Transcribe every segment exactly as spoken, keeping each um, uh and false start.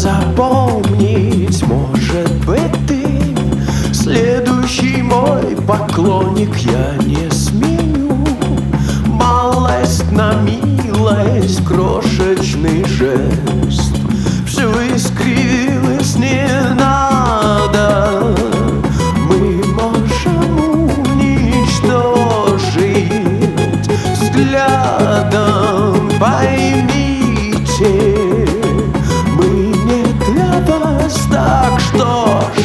запомнить, может быть, ты следующий мой поклонник. Я не сменю малость на милость, крошечный жест. Все искривилось, не надо. Мы можем уничтожить взглядом. Поймите, мы не для вас, так что ж,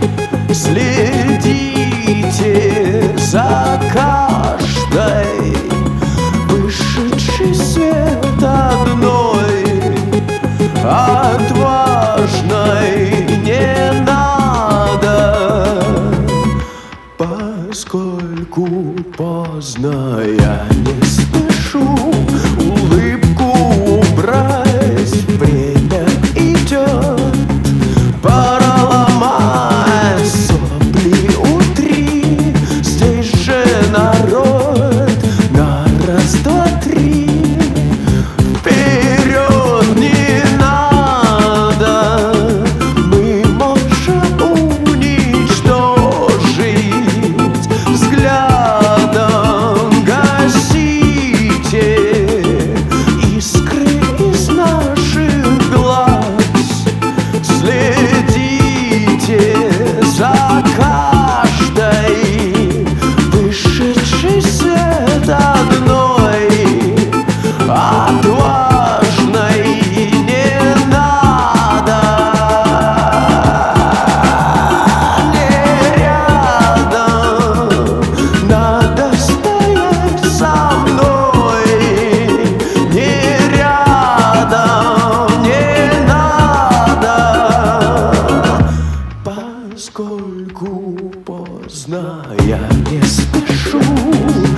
следите за каждой вышедший свет одной отважной. Не надо, поскольку поздно, я не спешу улыбку убрать. Время идет, пора ломать сопли утри. Здесь же народ на раз, два, три. Вперед не надо, мы можем уничтожить взглядом. Гасите искры из наших глаз, следите за каждой вышедший свет одной отважной. Не надо, не рядом, надо стоять со мной. Не рядом, не надо, поскольку поздно, я не спешу